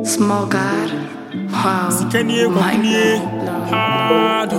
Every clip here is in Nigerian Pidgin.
Small God. Wow. Hard.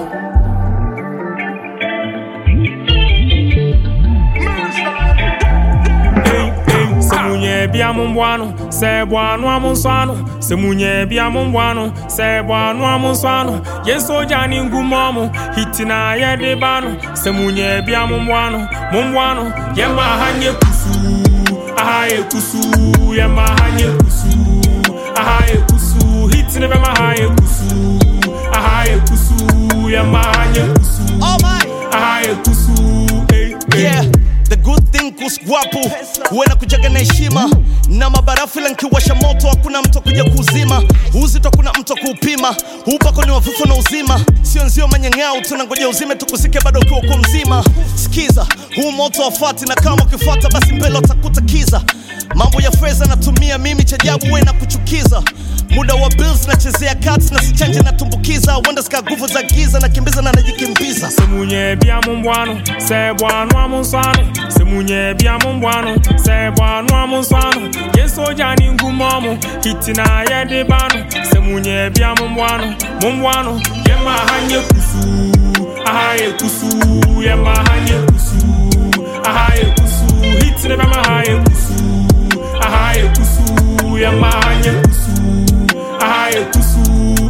Semunye bia mumbwano, se bwanu amunswano. Semunye bia mumbwano, se bwanu amunswano. Yeso jani ngumomo, hitina yede bano. Semunye bia mumbwano, mumbwano. Yema hanye kusu, ahaye kusu. Yema hanye kusu, ahaye kusu. Hitina bema haye kusu, ahaye kusu. Yema hanye kusu, ahaye kusu. Yeah. The good thing kusguapu huena kujaga na heshima na mabarafu lankiwasha moto hakuna mtu kuja kuzima uzito kuna mtu kuupima upako ni wafufu na uzima sio nzio manyang'au tunangoja uzime tukusike bado uko mzima sikiza huu moto wafati na kama ukifuata basi mbele utakuta kiza mambo ya freza natumia mimi chajabu we na kuchukiza muda wa bills na chezea cuts na sichanje na tumbukiza wenda sika nguvu za giza na kimbiza na najikimbiza Semunye bia mumbwano se bwanu amunswano Semunye bia mumbwano se bwanu amunswano Yeso jani ngumomo hitina yede bano Semunye bia mumbwano mumbwano Yema hanye kusu ahaye kusu Yema hanye kusu ahaye kusu hitina bema haye kusu ahaye kusu Yema hanye kusu ahaye kusu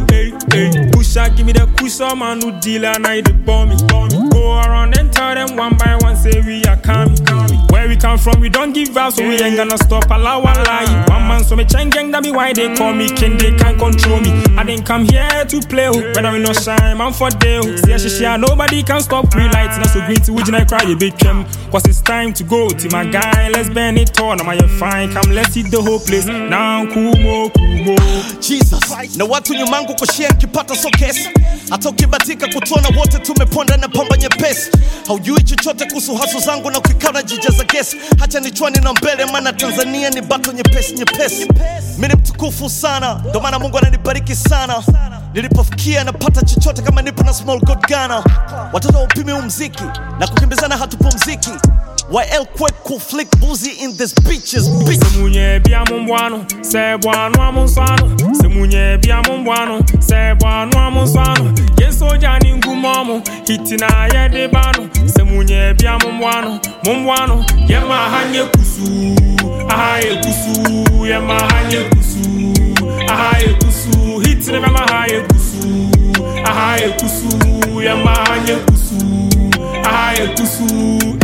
Pusha, give me the kusha, man who deal and I the bomb me. Go around and tell them one by one, say we are coming. Where we come from, we don't give up, so we ain't gonna stop. Allow a lie. One man, so me chain gang, that be why they call me king, they can't control me. I didn't come here to play, whether we no shine, man for day. See, nobody can stop me lights. Not so green to which I cry, you big chem. Cause it's time to go, to my guy, let's burn it all. Now you're fine, come let's hit the whole place. Now, kumo. Jesus, na watu nyumangu kushare kipata so kesi hata ukibatika kutona wote tumeponda na pamba nyepesi haujui chochote kuhusu hasu zangu na ukikana jijaza gesi hacha nichwani na mbele maana Tanzania ni bato nyepesi mimi mtukufu sana ndo maana Mungu ananibariki sana nilipofikia napata chochote kama nipo na small god Ghana watoto upime umziki na kukimbizana hatupumziki YL quick cool flick boozy in this bitches bitch Semunye bia mumbwano se bwanu amunswano Semunye bia mumbwano se bwanu amunswano Yeso jani ngumomo hitina yede bano Semunye bia mumbwano Yema hanye kusu ahaye kusu Yema hanye kusu ahaye kusu hitina bema haye kusu ahaye kusu Yema hanye kusu ahaye kusu